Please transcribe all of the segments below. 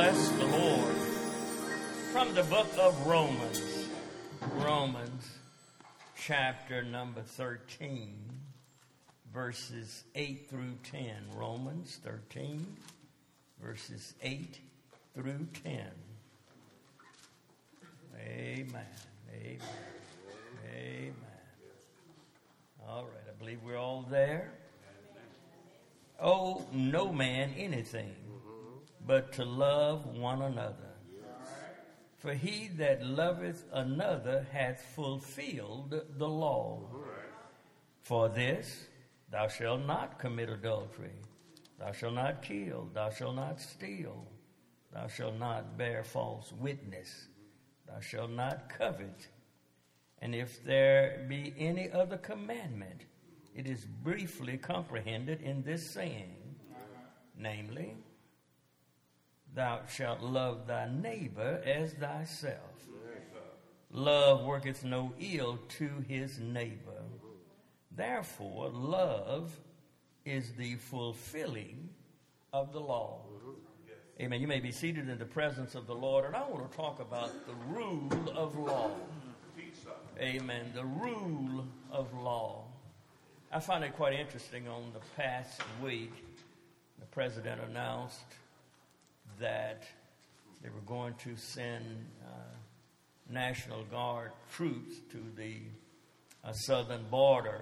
Bless the Lord. From the book of Romans chapter number 13, verses 8 through 10. Romans 13, verses 8 through 10. Amen. Amen. Amen. All right, I believe we're all there. Owe no man anything but to love one another. For he that loveth another hath fulfilled the law. For this, thou shalt not commit adultery. Thou shalt not kill. Thou shalt not steal. Thou shalt not bear false witness. Thou shalt not covet. And if there be any other commandment, it is briefly comprehended in this saying, namely, thou shalt love thy neighbor as thyself. Love worketh no ill to his neighbor. Therefore, love is the fulfilling of the law. Amen. You may be seated in the presence of the Lord, and I want to talk about the rule of law. Amen. The rule of law. I find it quite interesting. On the past week, the president announced that they were going to send National Guard troops to the southern border.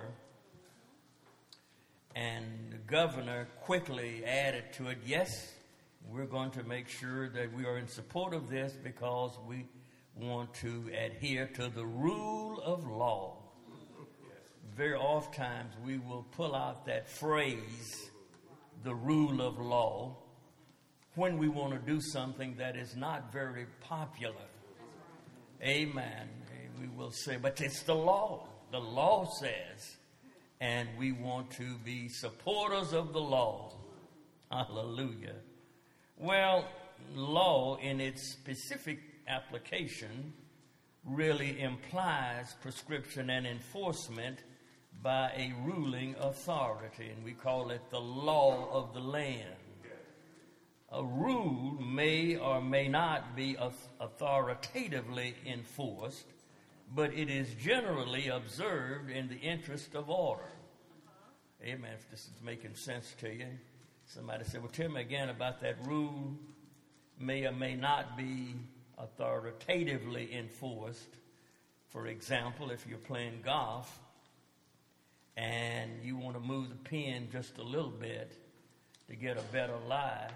And the governor quickly added to it, yes, we're going to make sure that we are in support of this because we want to adhere to the rule of law. Very oft times we will pull out that phrase, the rule of law, when we want to do something that is not very popular. Amen. We will say, but it's the law. The law says, and we want to be supporters of the law. Hallelujah. Well, law in its specific application really implies prescription and enforcement by a ruling authority, and we call it the law of the land. A rule may or may not be authoritatively enforced, but it is generally observed in the interest of order. Amen. If this is making sense to you. Somebody said, well, tell me again about that rule. May or may not be authoritatively enforced. For example, if you're playing golf and you want to move the pin just a little bit to get a better lie,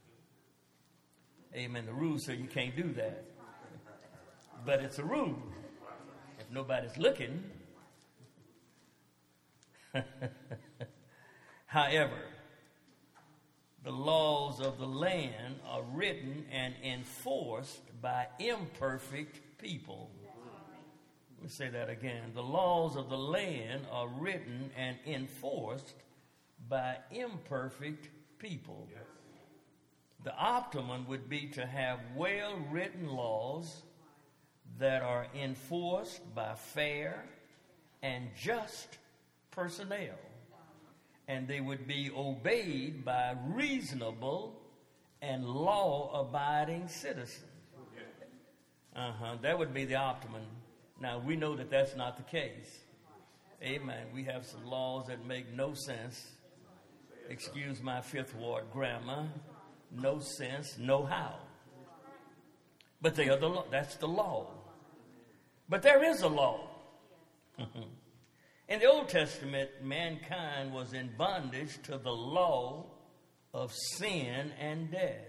amen, the rule says you can't do that. But it's a rule. If nobody's looking. However, the laws of the land are written and enforced by imperfect people. Let me say that again. The laws of the land are written and enforced by imperfect people. Yes. The optimum would be to have well-written laws that are enforced by fair and just personnel. And they would be obeyed by reasonable and law-abiding citizens. That would be the optimum. Now, we know that that's not the case. Amen. We have some laws that make no sense. Excuse my Fifth Ward grammar. No sense, no how. But they are the law. That's the law. But there is a law. In the Old Testament, mankind was in bondage to the law of sin and death.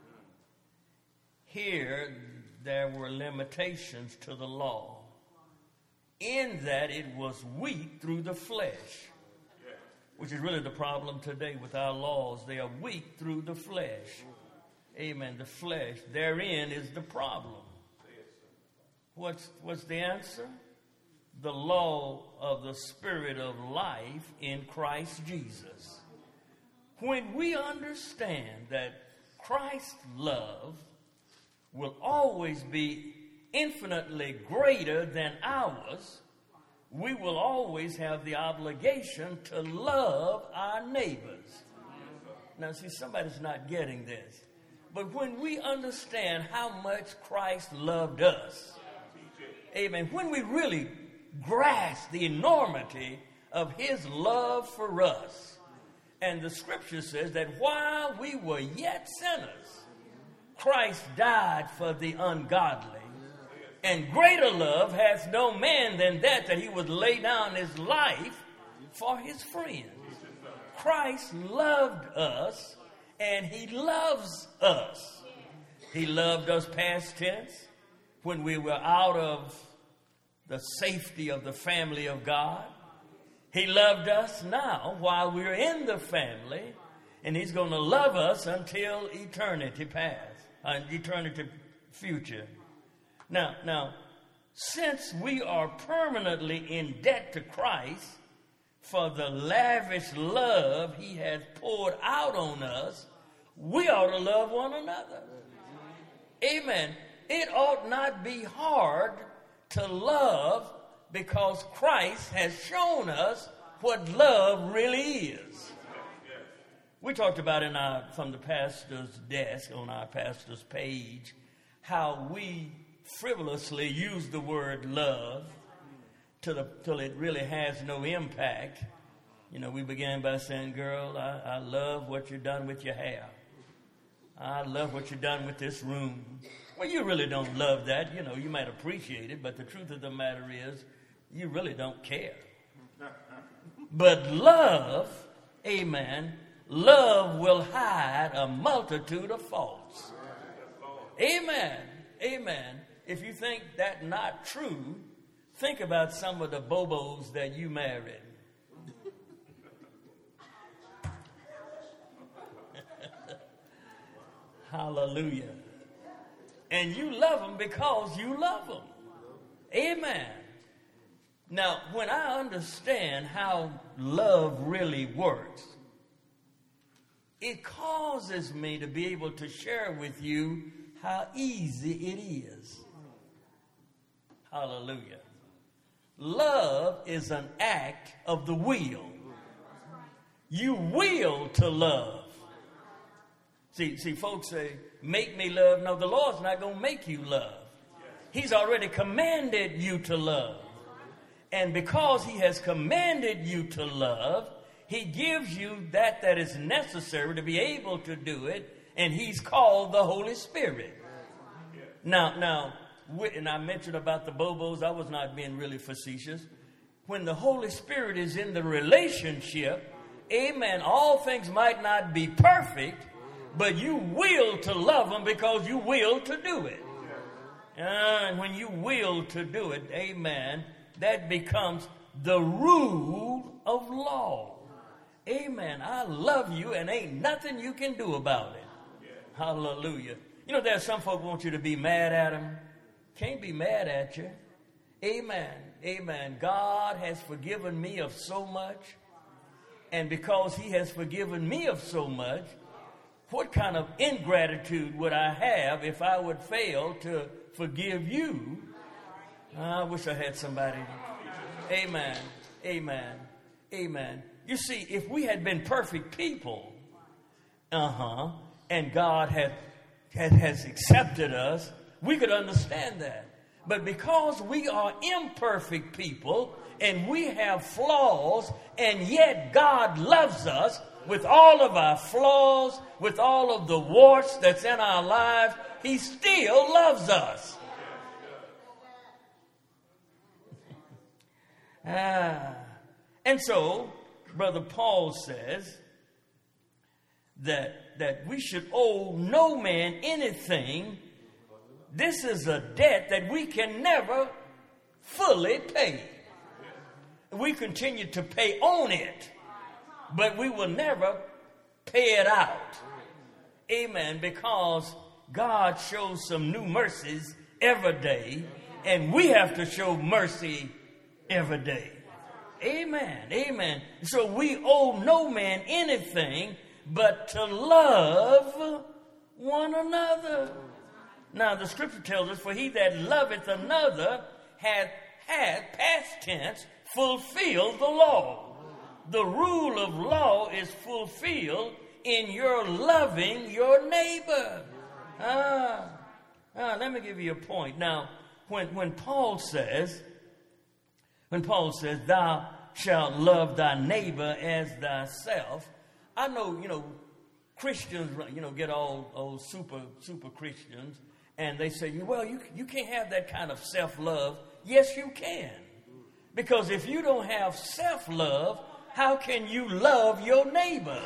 Here, there were limitations to the law, in that it was weak through the flesh, which is really the problem today with our laws. They are weak through the flesh. Amen. The flesh, therein is the problem. What's the answer? The law of the Spirit of life in Christ Jesus. When we understand that Christ's love will always be infinitely greater than ours, we will always have the obligation to love our neighbors. Now, see, somebody's not getting this. But when we understand how much Christ loved us, amen, when we really grasp the enormity of his love for us, and the scripture says that while we were yet sinners, Christ died for the ungodly. And greater love has no man than that he would lay down his life for his friends. Christ loved us, and he loves us. He loved us past tense when we were out of the safety of the family of God. He loved us now while we're in the family, and he's going to love us until eternity past, eternity future. Now, since we are permanently in debt to Christ for the lavish love he has poured out on us, we ought to love one another. Amen. It ought not be hard to love because Christ has shown us what love really is. We talked about from the pastor's desk on our pastor's page how we frivolously use the word love till it really has no impact. You know, we began by saying, girl, I love what you've done with your hair. I love what you've done with this room. Well, you really don't love that. You know, you might appreciate it, but the truth of the matter is you really don't care. But love, amen, love will hide a multitude of faults. Amen, amen. If you think that's not true, think about some of the bobos that you married. Hallelujah. And you love them because you love them. Amen. Now, when I understand how love really works, it causes me to be able to share with you how easy it is. Hallelujah. Love is an act of the will. You will to love. See, folks say, make me love. No, the Lord's not going to make you love. He's already commanded you to love. And because he has commanded you to love, he gives you that is necessary to be able to do it. And he's called the Holy Spirit. Now, and I mentioned about the bobos. I was not being really facetious. When the Holy Spirit is in the relationship, amen, all things might not be perfect, but you will to love them because you will to do it. And when you will to do it, amen, that becomes the rule of law. Amen. I love you and ain't nothing you can do about it. Hallelujah. You know, there's some folk want you to be mad at them. Can't be mad at you. Amen. Amen. God has forgiven me of so much. And because he has forgiven me of so much, what kind of ingratitude would I have if I would fail to forgive you? I wish I had somebody. Amen. Amen. Amen. You see, if we had been perfect people, and God has accepted us, we could understand that. But because we are imperfect people and we have flaws, and yet God loves us with all of our flaws, with all of the warts that's in our lives, he still loves us. And so, Brother Paul says that we should owe no man anything. This is a debt that we can never fully pay. We continue to pay on it, but we will never pay it out. Amen. Because God shows some new mercies every day, and we have to show mercy every day. Amen. Amen. So we owe no man anything but to love one another. Now the scripture tells us, for he that loveth another hath past tense fulfilled the law. The rule of law is fulfilled in your loving your neighbor. let me give you a point. Now, when Paul says, thou shalt love thy neighbor as thyself, I know, Christians, get all super Christians, and they say, well, you can't have that kind of self-love. Yes, you can. Because if you don't have self-love, how can you love your neighbor?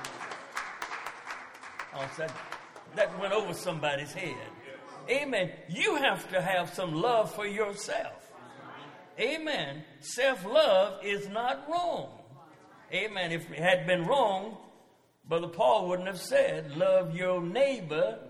Oh, that went over somebody's head. Amen. You have to have some love for yourself. Amen. Self-love is not wrong. Amen. If it had been wrong, Brother Paul wouldn't have said, love your neighbor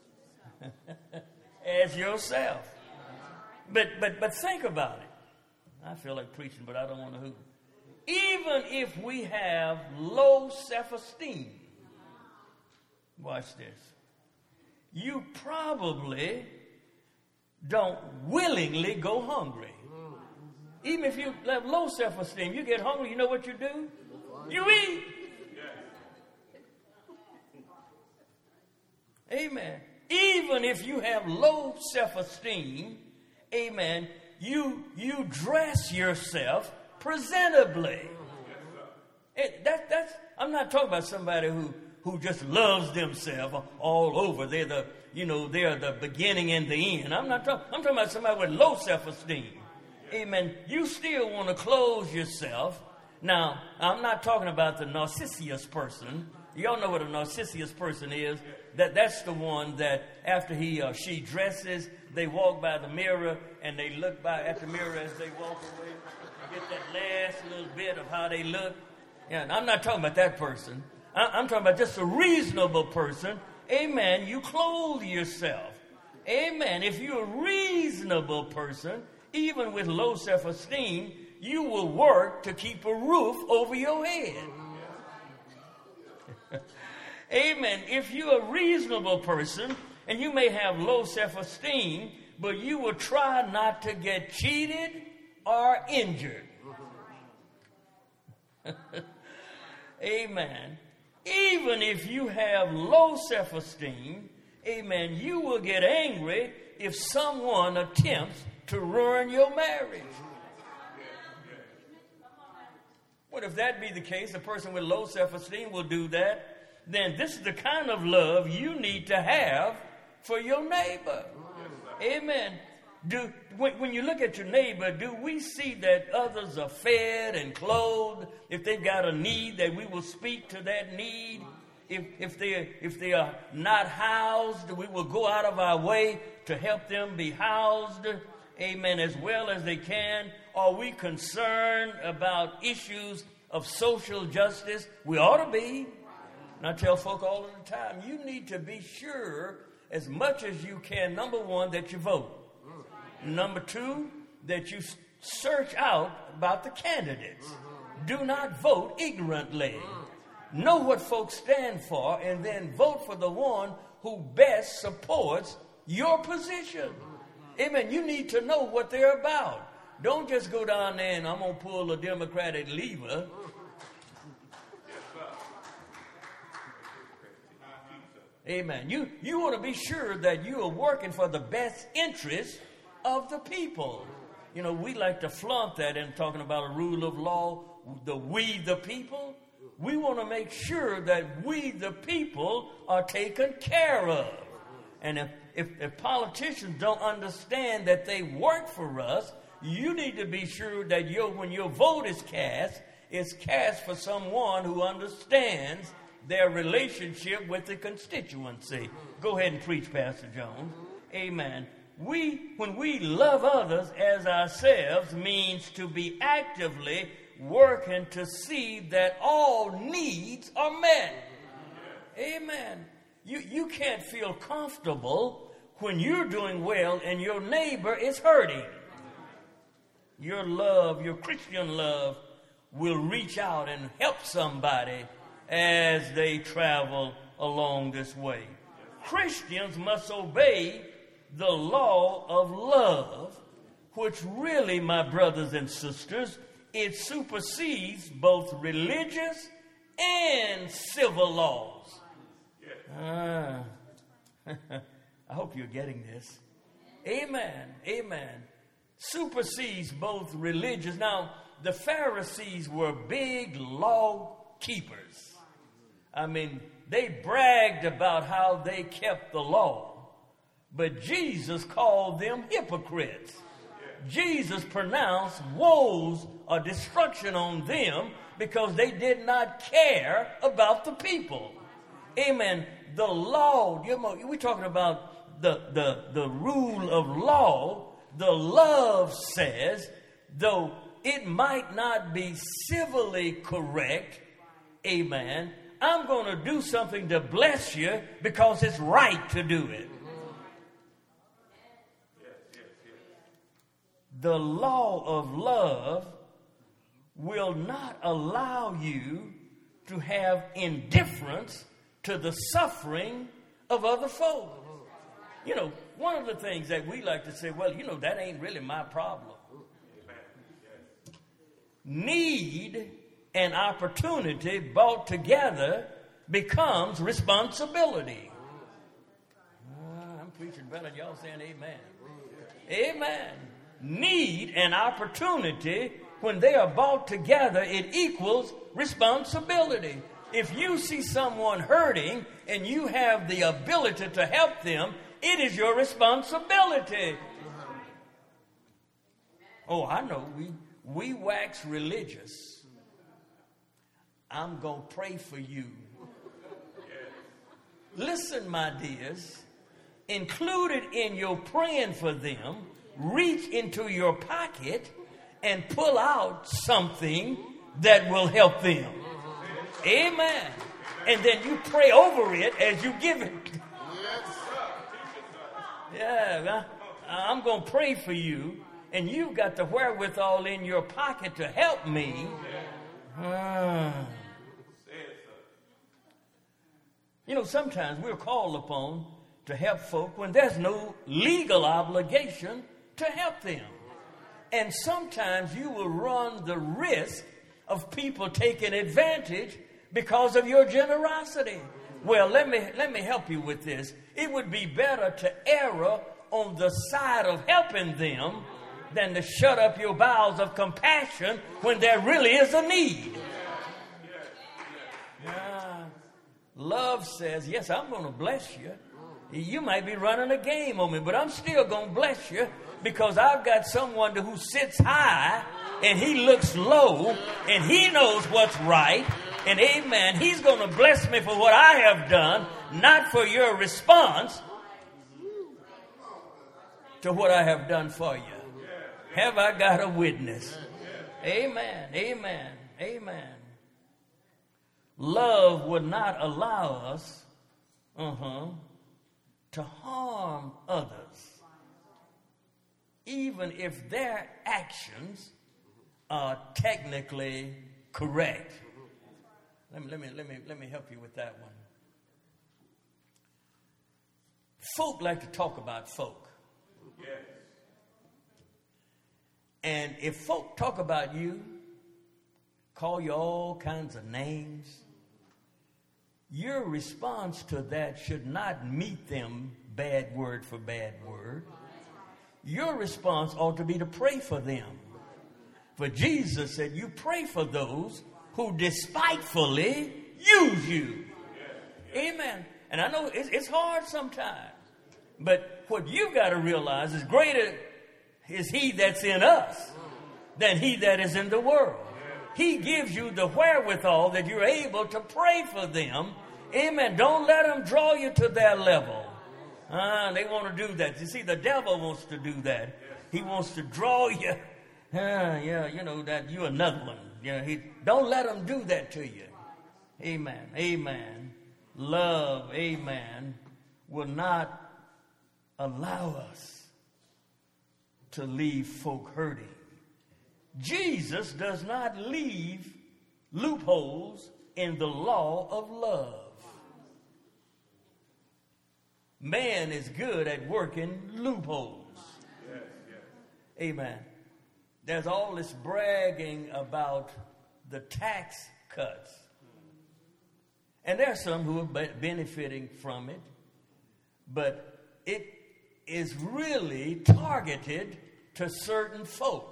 as yourself. But think about it. I feel like preaching, but I don't want to hoot. Even if we have low self-esteem, watch this, you probably don't willingly go hungry. Even if you have low self-esteem, you get hungry, you know what you do? You eat. Amen. Even if you have low self-esteem, amen, you dress yourself presentably. I'm not talking about somebody who just loves themselves all over. They're the beginning and the end. I'm talking about somebody with low self-esteem. Amen. You still want to clothe yourself. Now, I'm not talking about the narcissus person. Y'all know what a narcissus person is. That's the one that after he or she dresses, they walk by the mirror and they look by at the mirror as they walk away. Get that last little bit of how they look. Yeah, I'm not talking about that person. I'm talking about just a reasonable person. Amen. You clothe yourself. Amen. If you're a reasonable person, even with low self-esteem, you will work to keep a roof over your head. Amen. If you're a reasonable person, and you may have low self-esteem, but you will try not to get cheated or injured. Amen. Even if you have low self-esteem, amen, you will get angry if someone attempts to ruin your marriage. What if that be the case? A person with low self-esteem will do that. Then this is the kind of love you need to have for your neighbor. Amen. When you look at your neighbor, do we see that others are fed and clothed? If they've got a need, that we will speak to that need. If they are not housed, we will go out of our way to help them be housed. Amen. As well as they can. Are we concerned about issues of social justice? We ought to be. And I tell folk all of the time, you need to be sure as much as you can, number one, that you vote. Number two, that you search out about the candidates. Do not vote ignorantly. Know what folks stand for and then vote for the one who best supports your position. Amen. You need to know what they're about. Don't just go down there and I'm going to pull a Democratic lever. Amen. You want to be sure that you are working for the best interest of the people. You know, we like to flaunt that in talking about a rule of law, we the people. We want to make sure that we the people are taken care of. And if politicians don't understand that they work for us, you need to be sure that when your vote is cast, it's cast for someone who understands their relationship with the constituency. Go ahead and preach, Pastor Jones. Amen. When we love others as ourselves means to be actively working to see that all needs are met. Amen. You can't feel comfortable when you're doing well and your neighbor is hurting. Your love, your Christian love, will reach out and help somebody as they travel along this way. Christians must obey the law of love, which really, my brothers and sisters, it supersedes both religious and civil laws. I hope you're getting this. Amen. Amen. Supersedes both religions. Now, the Pharisees were big law keepers. I mean, they bragged about how they kept the law. But Jesus called them hypocrites. Jesus pronounced woes or destruction on them because they did not care about the people. Amen. The law, we're talking about the rule of law. The love says, though it might not be civilly correct, amen, I'm going to do something to bless you because it's right to do it. The law of love will not allow you to have indifference to the suffering of other folk. You know, one of the things that we like to say, well, that ain't really my problem. Need and opportunity brought together becomes responsibility. I'm preaching better than y'all saying amen. Amen. Need and opportunity, when they are brought together, it equals responsibility. If you see someone hurting and you have the ability to help them, it is your responsibility. Oh, I know. We wax religious. I'm going to pray for you. Listen, my dears, included in your praying for them, reach into your pocket and pull out something that will help them. Amen. And then you pray over it as you give it. Yeah, I'm going to pray for you, and you've got the wherewithal in your pocket to help me. Sometimes we're called upon to help folk when there's no legal obligation to help them. And sometimes you will run the risk of people taking advantage because of your generosity. Well, let me help you with this. It would be better to err on the side of helping them than to shut up your bowels of compassion when there really is a need. Love says, yes, I'm going to bless you. You might be running a game on me, but I'm still going to bless you because I've got someone who sits high and he looks low and he knows what's right. And amen, he's going to bless me for what I have done, not for your response to what I have done for you. Have I got a witness? Amen, amen, amen. Love would not allow us to harm others, even if their actions are technically correct. Let me help you with that one. Folk like to talk about folk. Yes. And if folk talk about you, call you all kinds of names, your response to that should not meet them bad word for bad word. Your response ought to be to pray for them. For Jesus said, you pray for those who despitefully use you. Amen. And I know it's hard sometimes. But what you got to realize is greater is he that's in us than he that is in the world. He gives you the wherewithal that you're able to pray for them. Amen. Don't let them draw you to their level. They want to do that. You see, the devil wants to do that. He wants to draw you. That you're another one. Don't let them do that to you. Amen. Amen. Love, amen, will not allow us to leave folk hurting. Jesus does not leave loopholes in the law of love. Man is good at working loopholes. Yes, yes. Amen. There's all this bragging about the tax cuts. And there are some who are benefiting from it. But is really targeted to certain folk.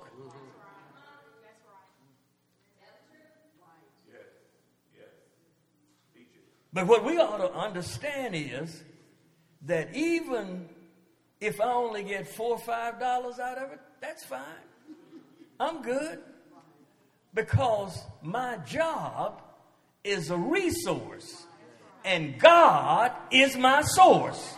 But what we ought to understand is that even if I only get $4 or $5 out of it, that's fine. I'm good. Because my job is a resource. And God is my source.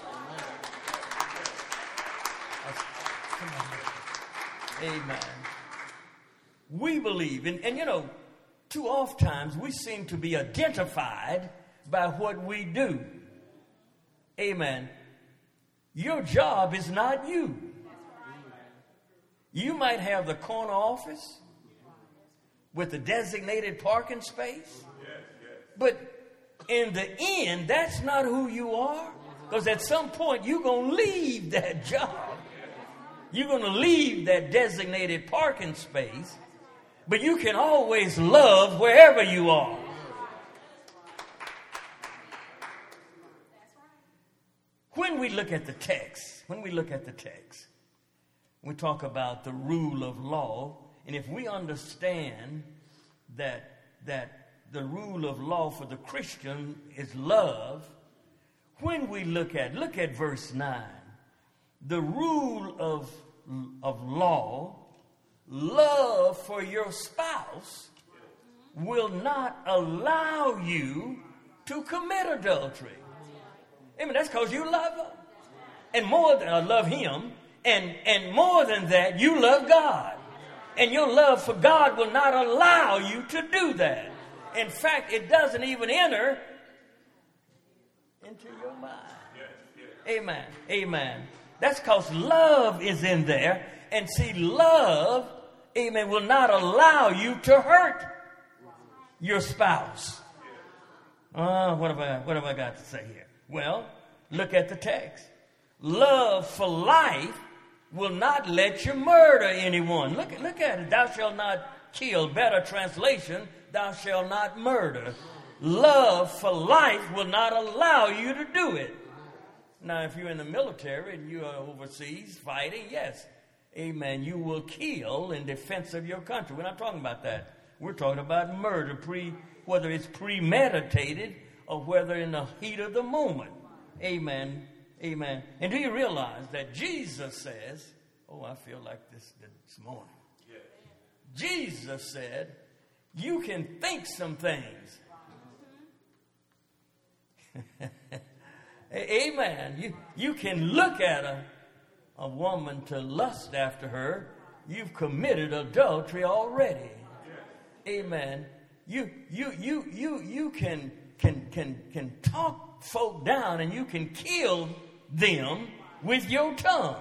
Amen. We believe, and you know, too oft times we seem to be identified by what we do. Amen. Your job is not you. You might have the corner office with the designated parking space. But in the end, that's not who you are. Because at some point, you're going to leave that job. You're going to leave that designated parking space. But you can always love wherever you are. When we look at the text, we talk about the rule of law. And if we understand that the rule of law for the Christian is love, when we look at verse 9, the rule of law, love for your spouse will not allow you to commit adultery. I mean, that's because you love her. And more than love him. And more than that, you love God. And your love for God will not allow you to do that. In fact, it doesn't even enter into your mind. Amen. Amen. That's because love is in there. And see, love, amen, will not allow you to hurt your spouse. What have I got to say here? Well, look at the text. Love for life will not let you murder anyone. Look at it. Thou shalt not kill. Better translation, thou shalt not murder. Love for life will not allow you to do it. Now, if you're in the military and you are overseas fighting, yes, amen, you will kill in defense of your country. We're not talking about that. We're talking about murder, whether it's premeditated or whether in the heat of the moment. Amen. Amen. And do you realize that Jesus says, I feel like this morning. Yeah. Jesus said, you can think some things. Amen. You can look at a woman to lust after her. You've committed adultery already. Yeah. Amen. You can talk folk down and you can kill them with your tongue.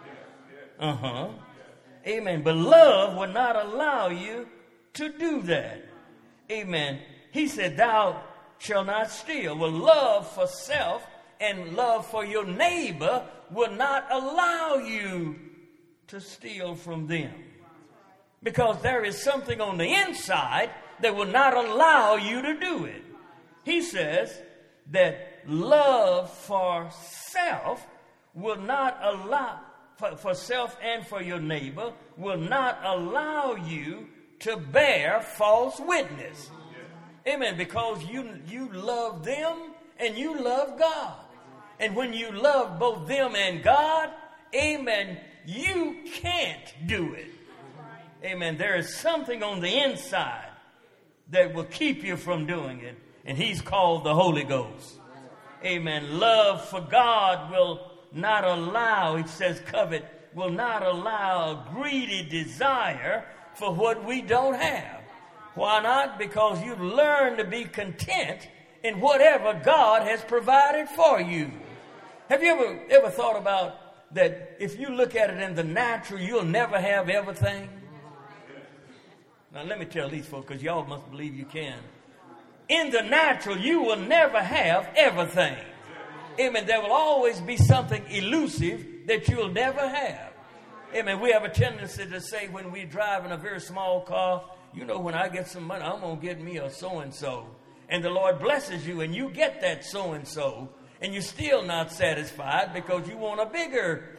Amen. But love will not allow you to do that. Amen. He said, thou shalt not steal. Well, love for self and love for your neighbor will not allow you to steal from them. Because there is something on the inside that will not allow you to do it. He says that love for self will not allow, for self and for your neighbor, will not allow you to bear false witness. Amen. Because you love them and you love God. And when you love both them and God, amen, you can't do it. Amen. There is something on the inside that will keep you from doing it. And he's called the Holy Ghost. Amen. Love for God will not allow, it says covet, will not allow a greedy desire for what we don't have. Why not? Because you learn to be content in whatever God has provided for you. Have you ever thought about that if you look at it in the natural, you'll never have everything? Now let me tell these folks, because y'all must believe you can. In the natural, you will never have everything. Amen. There will always be something elusive that you'll never have. Amen. We have a tendency to say when we drive in a very small car, you know, when I get some money, I'm going to get me a so-and-so. And the Lord blesses you and you get that so-and-so. And you're still not satisfied because you want a bigger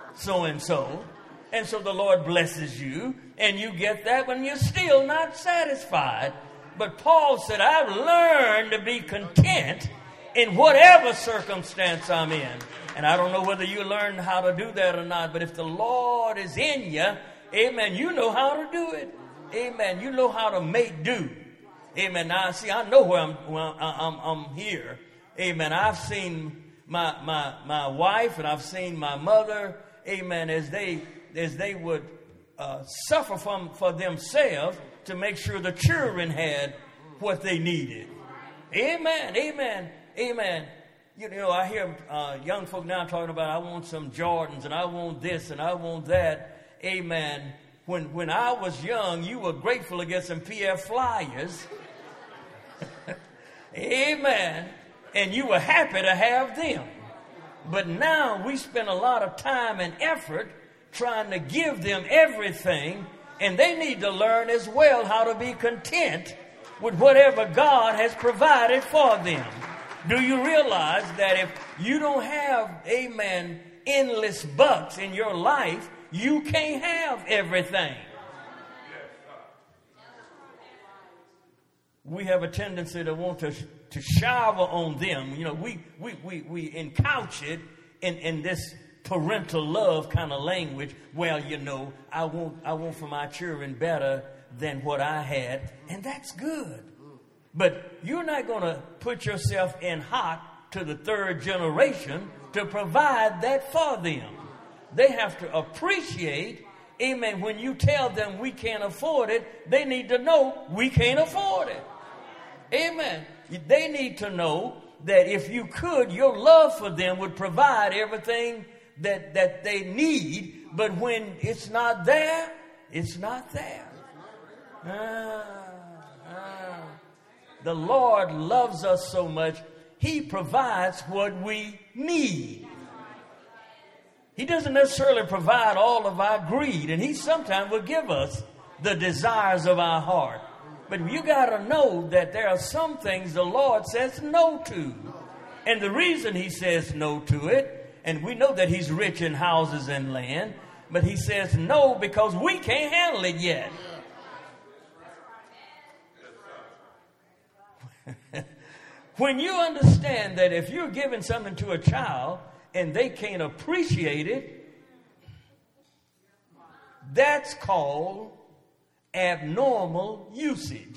so-and-so. And so the Lord blesses you, and you get that when you're still not satisfied. But Paul said, I've learned to be content in whatever circumstance I'm in. And I don't know whether you learned how to do that or not, but if the Lord is in you, amen, you know how to do it. Amen. You know how to make do. Amen. Now, see, I know where I'm here. Amen. I've seen my wife and I've seen my mother, amen, as they would suffer for themselves to make sure the children had what they needed. Amen. Amen. Amen. You know, I hear young folk now talking about, I want some Jordans and I want this and I want that. Amen. When I was young, you were grateful to get some PF Flyers. Amen. And you were happy to have them. But now we spend a lot of time and effort trying to give them everything, and they need to learn as well how to be content with whatever God has provided for them. Do you realize that if you don't have, amen, endless bucks in your life, you can't have everything? We have a tendency to want to shower on them. You know, we encouch it in this parental love kind of language. Well, you know, I want for my children better than what I had, and that's good. But you're not going to put yourself in hot to the third generation to provide that for them. They have to appreciate, amen, when you tell them we can't afford it, they need to know we can't afford it. Amen. They need to know that if you could, your love for them would provide everything that they need. But when it's not there, it's not there. The Lord loves us so much, He provides what we need. He doesn't necessarily provide all of our greed, and He sometimes will give us the desires of our heart. But you got to know that there are some things the Lord says no to. And the reason He says no to it, and we know that He's rich in houses and land, but He says no because we can't handle it yet. When you understand that if you're giving something to a child and they can't appreciate it, that's called abnormal usage.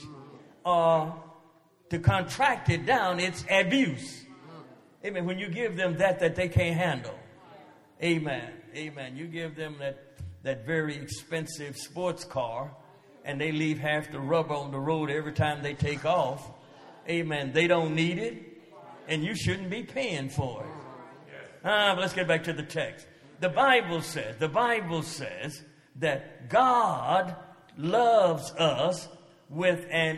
To contract it down, it's abuse. Amen. When you give them that they can't handle. Amen. Amen. You give them that very expensive sports car and they leave half the rubber on the road every time they take off. Amen. They don't need it, and you shouldn't be paying for it. But let's get back to the text. The Bible says that God loves us with an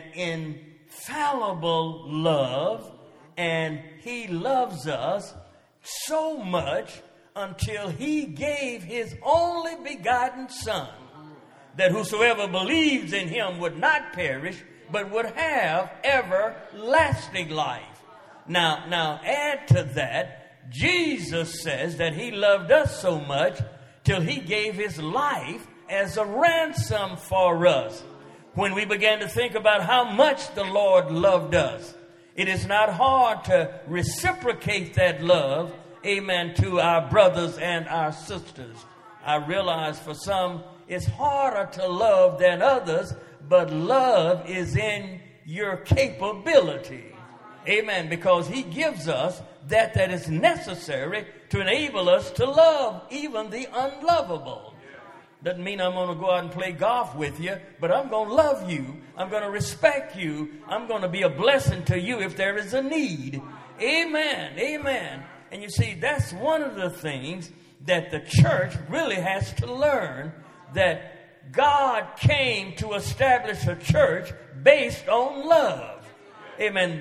infallible love, and He loves us so much until He gave His only begotten Son, that whosoever believes in Him would not perish, but would have everlasting life. Now add to that, Jesus says that He loved us so much till He gave His life as a ransom for us. When we began to think about how much the Lord loved us, it is not hard to reciprocate that love, amen, to our brothers and our sisters. I realize for some it's harder to love than others, but love is in your capability. Amen. Because He gives us that is necessary to enable us to love even the unlovable. Doesn't mean I'm going to go out and play golf with you, but I'm going to love you. I'm going to respect you. I'm going to be a blessing to you if there is a need. Amen. Amen. And you see, that's one of the things that the church really has to learn, that God came to establish a church based on love. Amen.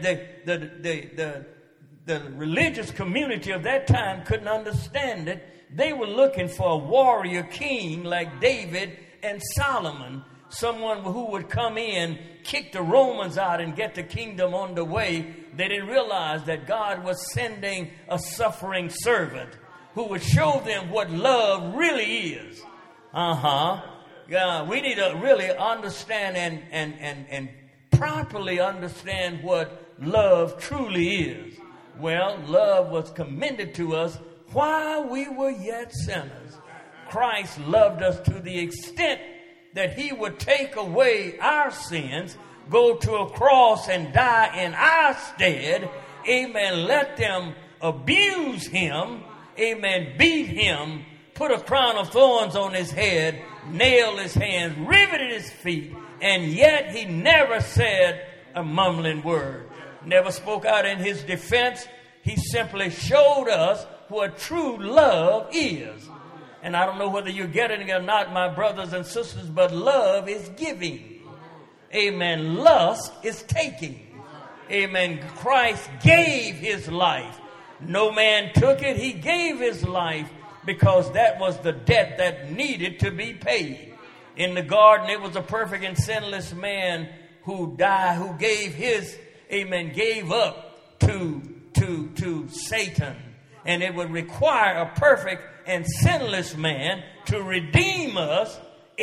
The religious community of that time couldn't understand it. They were looking for a warrior king like David and Solomon, someone who would come in, kick the Romans out, and get the kingdom on the way. They didn't realize that God was sending a suffering servant, who would show them what love really is. Yeah, we need to really understand and properly understand what love truly is. Well, love was commended to us while we were yet sinners. Christ loved us to the extent that he would take away our sins, go to a cross and die in our stead. Amen. Let them abuse him. Amen. Beat him. Put a crown of thorns on his head. Nail his hands. Riveted his feet. And yet he never said a mumbling word. Never spoke out in his defense. He simply showed us what true love is. And I don't know whether you're getting it or not, my brothers and sisters, but love is giving. Amen. Lust is taking. Amen. Christ gave his life. No man took it. He gave his life because that was the debt that needed to be paid. In the garden, it was a perfect and sinless man who died, who gave his, gave up to Satan. And it would require a perfect and sinless man to redeem us,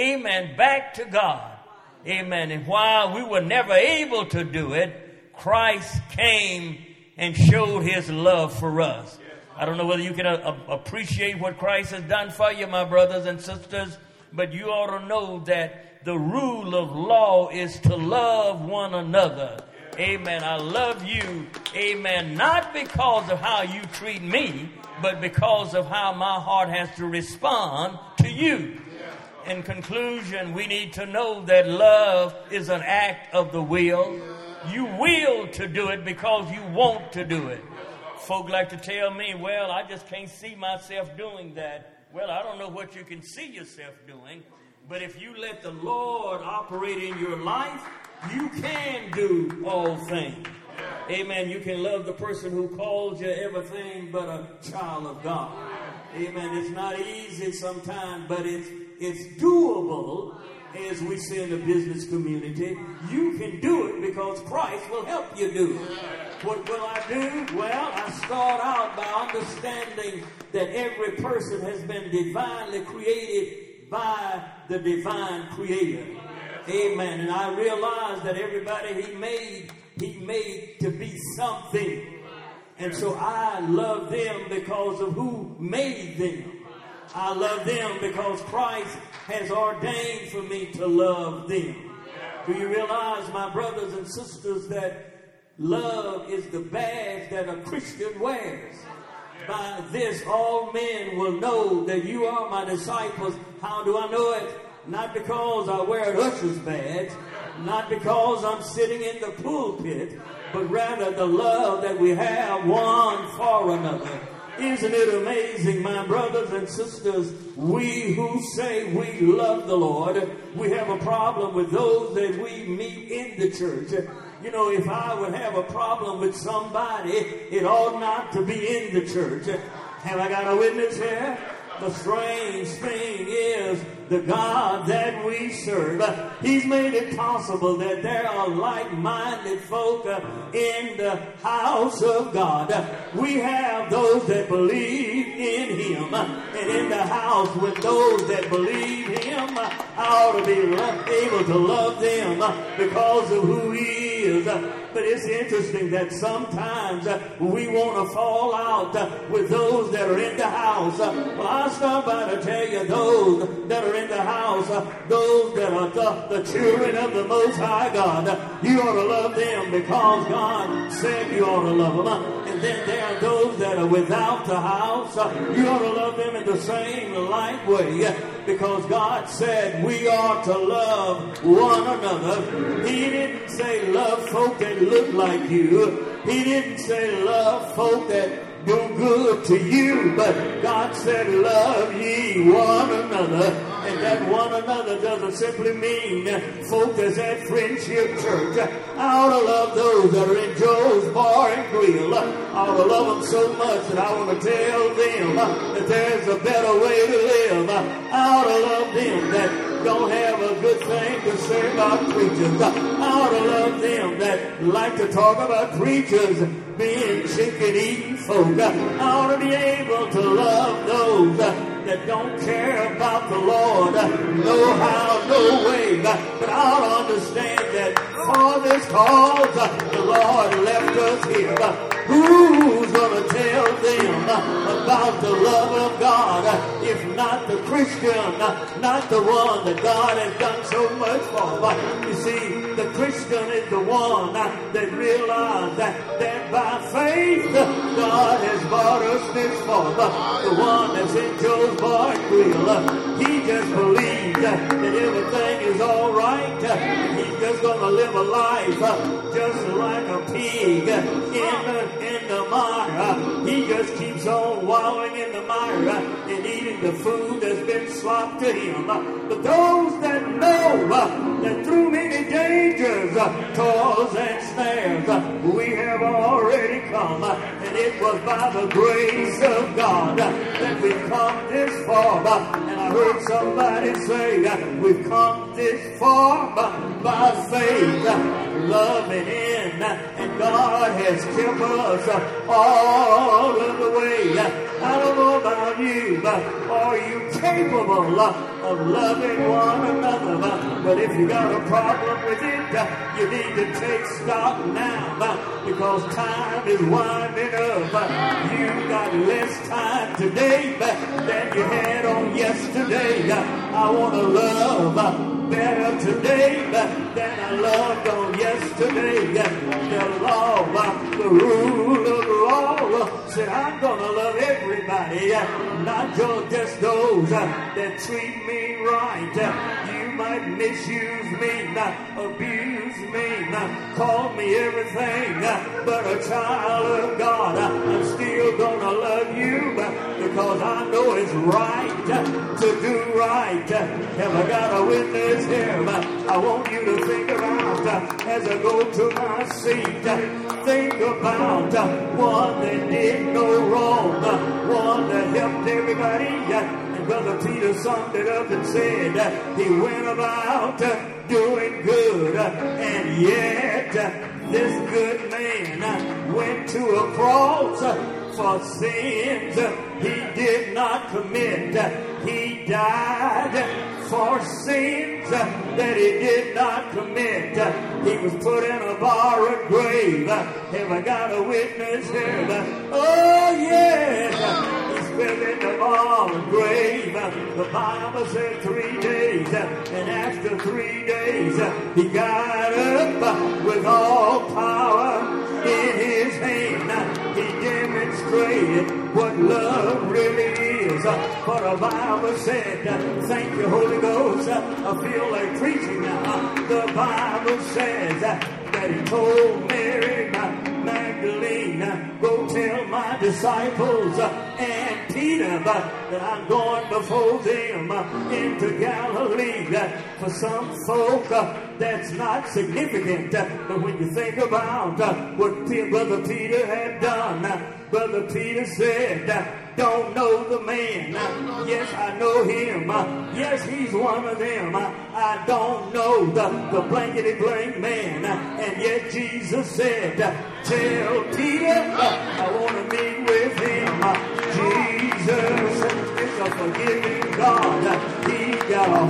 back to God. And while we were never able to do it, Christ came and showed his love for us. I don't know whether you can appreciate what Christ has done for you, my brothers and sisters, but you ought to know that the rule of law is to love one another. Amen. I love you. Amen. Not because of how you treat me, but because of how my heart has to respond to you. In conclusion, we need to know that love is an act of the will. You will to do it because you want to do it. Folk like to tell me, well, I just can't see myself doing that. Well, I don't know what you can see yourself doing, but if you let the Lord operate in your life, you can do all things. Amen. You can love the person who calls you everything but a child of God. Amen. It's not easy sometimes, but it's doable, as we say in the business community. You can do it because Christ will help you do it. What will I do? Well, I start out by understanding that every person has been divinely created by the divine creator. Amen. And I realize that everybody he made to be something. And so I love them because of who made them. I love them because Christ has ordained for me to love them. Do you realize, my brothers and sisters, that love is the badge that a Christian wears? By this, all men will know that you are my disciples. How do I know it? Not because I wear an usher's badge, not because I'm sitting in the pulpit, but rather the love that we have one for another. Isn't it amazing, my brothers and sisters? We who say we love the Lord, we have a problem with those that we meet in the church. You know, if I would have a problem with somebody, it ought not to be in the church. Have I got a witness here? The strange thing is the God that we serve. He's made it possible that there are like-minded folk in the house of God. We have those that believe in him. And in the house with those that believe him, I ought to be able to love them because of who he is. But it's interesting that sometimes we want to fall out with those that are in the house. Well, I stop by to tell you, those that are in the house, those that are the children of the Most High God, you ought to love them because God said you ought to love them. And then there are those that are without the house. You ought to love them in the same like way because God said we ought to love one another. He didn't say love folk that look like you. He didn't say love folk that do good to you, but God said love ye one another. And that one another doesn't simply mean folk that's at Friendship Church. I ought to love those that are in Joe's Bar and Grill. I ought to love them so much that I want to tell them that there's a better way to live. I ought to love them that don't have a good thing to say about preachers. I ought to love them that like to talk about preachers being chicken eating folk. I ought to be able to love those that don't care about the Lord, no how, no way. But I ought to understand that for this cause, the Lord left us here. Who's going to tell them about the love of God if not the Christian, not the one that God has done so much for? You see, the Christian is the one that realizes that by faith God has bought us this far. The one that's in Joe's bar and grill, he just believes that everything is all right. He's just going to live a life just like a pig in the mire. He just keeps on wallowing in the mire and eating the food that's been slopped to him. But those that know that through many dangers, toils and snares, we have already come. And it was by the grace of God that we've come this far. And I heard somebody say, we've come this far by faith, loving in, and God has kept us all of the way. I don't know about you, but are you capable of loving one another? But if you got a problem with it, you need to take stock now, because time is winding up. You got less time today than you had on yesterday. I want to love better today than I loved on yesterday. The law, the rule of law said I'm gonna love everybody, not just those that treat me right. You might misuse me, abuse me, call me everything but a child of God. I'm still gonna love you because I know it's right to do right. Have I got a witness here? I want you to think about, as I go to my seat, think about one that did no wrong, one that helped everybody. And Brother Peter summed it up and said he went about doing good, and yet this good man went to a cross for sins he did not commit. He died for sins that he did not commit. He was put in a borrowed grave. Have I got a witness here? Oh yeah, he's been in the borrowed grave. The Bible said 3 days, and after 3 days he got up with all power in his hand. He demonstrated what love really is. For the Bible said, thank you, Holy Ghost, I feel like preaching now. The Bible says that he told Mary Magdalene, go tell my disciples and Peter that I'm going before them into Galilee. For some folk, that's not significant. But when you think about what Brother Peter had done, Brother Peter said, don't know the man. Yes, I know him. Yes, he's one of them. I don't know the blankety blank man. And yet Jesus said, tell Peter I want to meet with him. Jesus is a forgiving God. He got a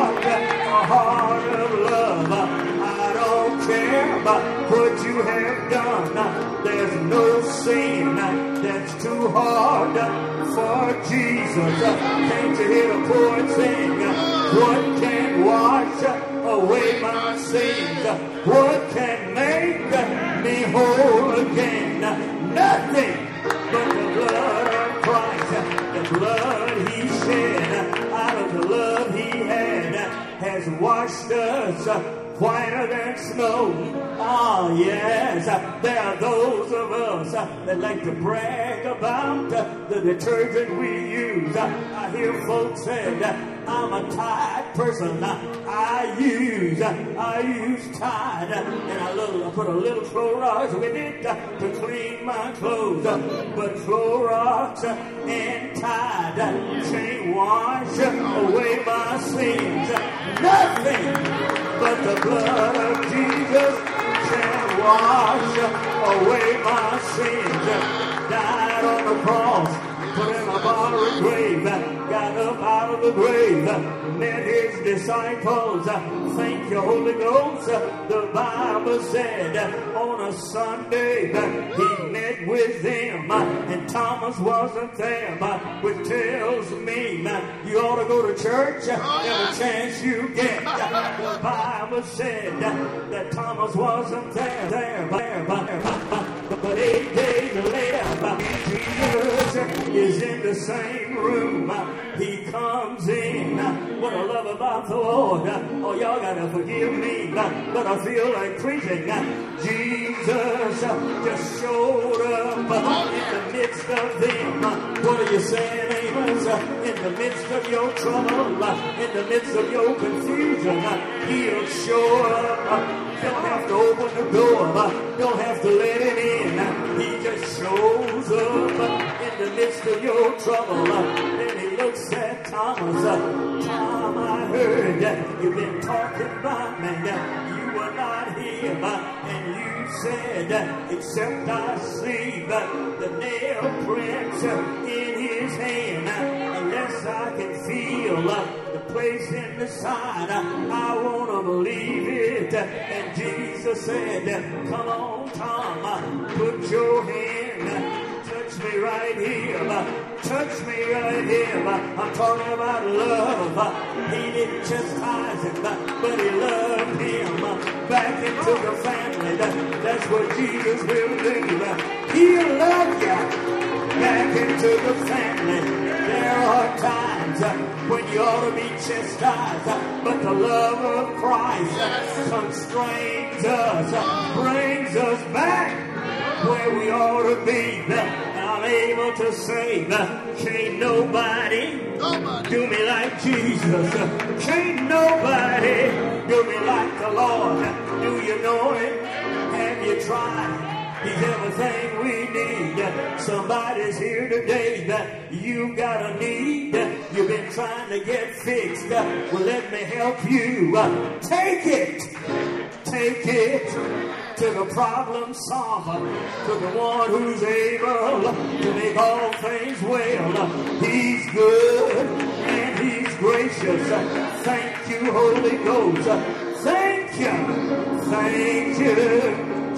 heart of love. I don't care about what you have done. There's no sin that's too hard for Jesus. Can't you hear the poet sing? What can wash away my sins? What can make me whole again? Nothing but the blood of Christ. The blood he shed out of the love he had has washed us whiter than snow. Oh yes, there are those of us that like to brag about the detergent we use. I hear folks say I'm a Tide person. I use Tide, and I put a little Clorox with it to clean my clothes. But Clorox and Tide can't wash away my sins. Nothing but the blood of Jesus can wash away my sins. died on the cross, put in a borrowed grave, got up out of the grave, met his disciples. Thank you, Holy Ghost. The Bible said on a Sunday he met with them, and Thomas wasn't there, which tells me you ought to go to church every chance you get. The Bible said that Thomas wasn't there, but 8 days later, Jesus is in the same room. He comes in. What I love about the Lord. Oh, y'all gotta forgive me, but I feel like preaching. Jesus just showed up in the midst of them. What are you saying, Amos? In the midst of your trouble, in the midst of your confusion, he'll show up. Don't have to open the door, don't have to let him in. He just shows up in the midst of your trouble. Then he looks at Thomas. Tom, I heard you've been talking about me. You were not here, and you said, except I see the nail prints in his hand, unless I can feel the place in the side, I want to believe it. And Jesus said, come on, Tom, put your hand, touch me right here, touch me right here. I'm talking about love. He didn't chastise him, but he loved him back into the family. That's what Jesus will do. He'll love you back into the family. There are times when you ought to be chastised, but the love of Christ constrains us, brings us back where we ought to be. I'm able to say, can't nobody do me like Jesus. Can't nobody do me like the Lord. Do you know Him? Have you tried? He's everything we need. Somebody's here today that you've got a need. You've been trying to get fixed. Well, let me help you. Take it. Take it to the problem solver, to the one who's able to make all things well. He's good and He's gracious. Thank you, Holy Ghost. Thank you,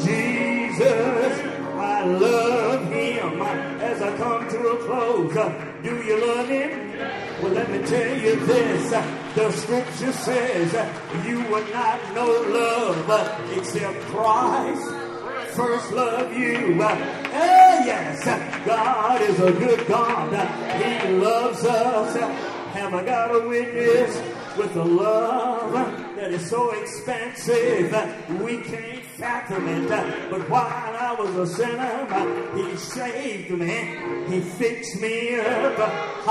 Jesus. I love Him. As I come to a close, do you love Him? Well, let me tell you this. The scripture says you would not know love except Christ first love you. Oh, yes. God is a good God. He loves us. Have I got a witness with a love that is so expansive we can't fathom it? But while I was a sinner, He saved me. He fixed me up.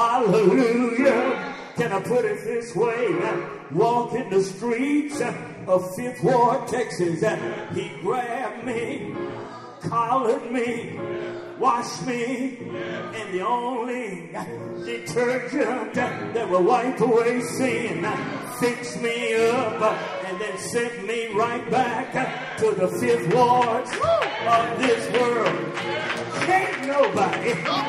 Hallelujah. Can I put it this way? Walking the streets of Fifth Ward, Texas, He grabbed me, collared me, washed me, and the only detergent that will wipe away sin fixed me up and then sent me right back to the Fifth Wards of this world. Can't nobody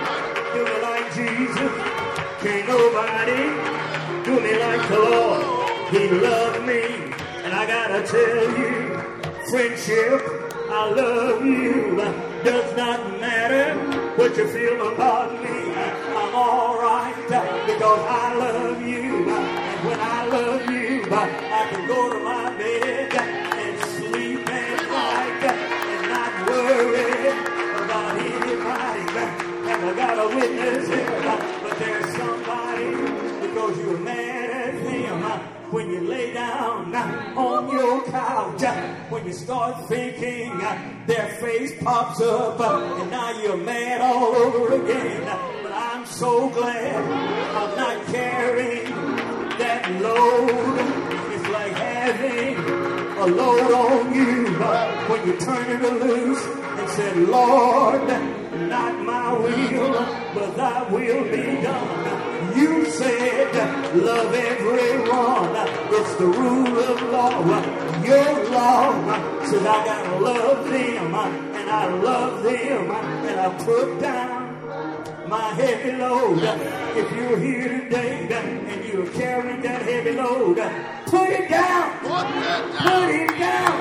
do me like Jesus. Can't nobody do me like the Lord. He loved me, and I gotta tell you, friendship, I love you. Does not matter what you feel about me. I'm alright because I love you. And when I love you, I can go to my bed and sleep at night and not worry about anybody. Have I got a witness here? But there's somebody, because you're mad at him. When you lay down on your couch, when you start thinking, their face pops up, and now you're mad all over again. But I'm so glad I'm not carrying that load. It's like having a load on you when you turn it loose and said, Lord, not my will, but thy will be done. You said, love everyone. It's the rule of law. Your law says I gotta love them, and and I love them, and I put down my heavy load. If you're here today and you're carrying that heavy load, put it down. Put it down.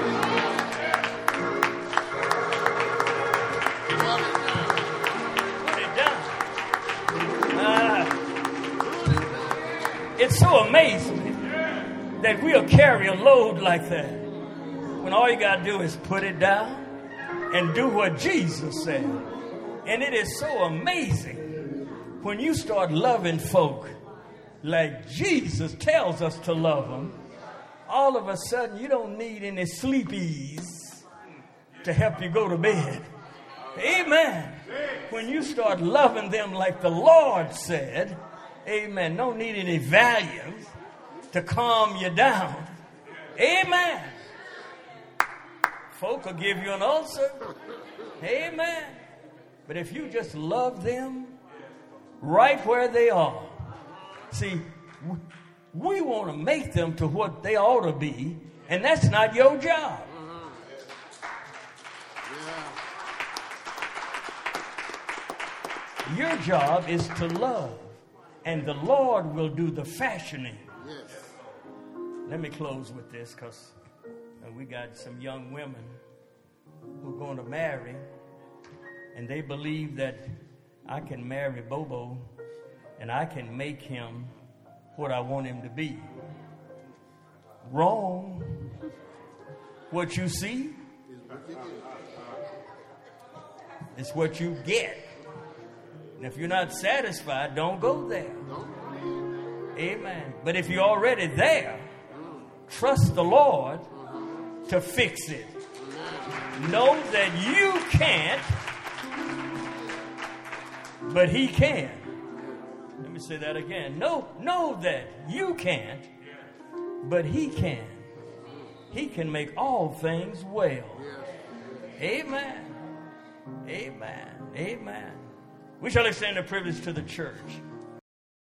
It's so amazing that we'll carry a load like that when all you got to do is put it down and do what Jesus said. And it is so amazing when you start loving folk like Jesus tells us to love them. All of a sudden you don't need any sleepies to help you go to bed. Amen. When you start loving them like the Lord said, amen, don't need any Valium to calm you down. Amen. Folk will give you an ulcer. Amen. But if you just love them right where they are, see, we want to make them to what they ought to be, and that's not your job. Your job is to love, and the Lord will do the fashioning. Yes. Let me close with this, because we got some young women who are going to marry, and they believe that I can marry Bobo and I can make him what I want him to be. Wrong. What you see is what you get. And if you're not satisfied, don't go there. Amen. But if you're already there, trust the Lord to fix it. Know that you can't, but He can. Let me say that again. Know that you can't, but He can. He can make all things well. Amen. Amen. Amen. We shall extend the privilege to the church.